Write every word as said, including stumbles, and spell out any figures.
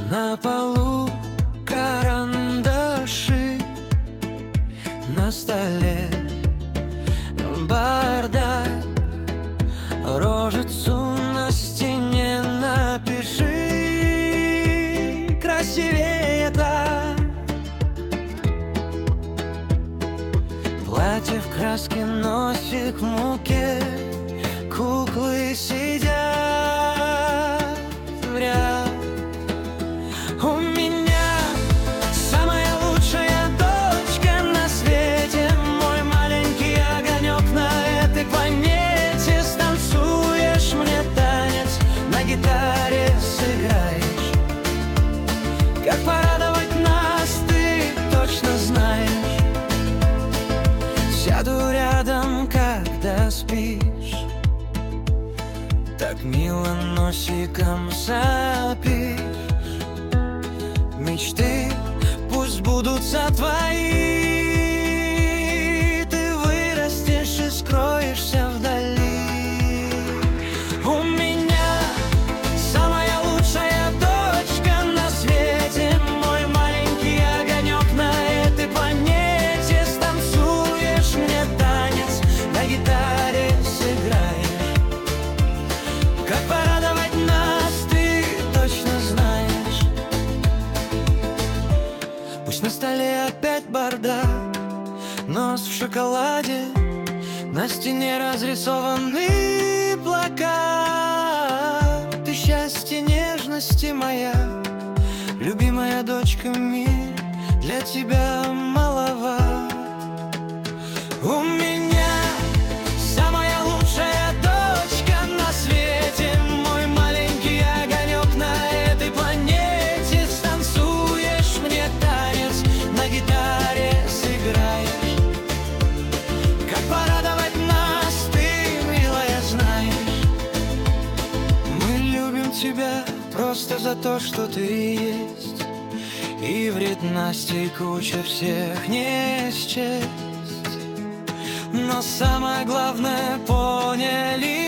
На полу карандаши, на столе бардак. Рожицу на стене напиши, красивее так. Платье в краске, носик в муке, куклы сидят в ряд. У меня самая лучшая дочка на свете, мой маленький огонек на этой планете. Станцуешь мне танец, на гитаре сыграешь. Как порадовать нас, ты точно знаешь. Сяду рядом, когда спишь, так мило носиком сопишь. Мечты пусть сбудутся твои, ты вырастешь и скроешься вдали. У меня самая лучшая дочка на свете, мой маленький огонек на этой планете. Станцуешь мне танец, на гитаре сыграешь. Как порадовать нас, ты точно знаешь. Пусть на столе опять бардак, нос в шоколаде, на стене разрисованный плакат. Ты счастье, нежности моя, любимая дочка, мир для тебя маловат. У меня самая лучшая дочка на свете, мой маленький огонек на этой планете. Станцуешь мне танец, на гитаре сыграешь. Как порадовать нас, ты, милая, знаешь. Мы любим тебя просто за то, что ты есть, и вредностей куча всех не счесть. Но самое главное поняли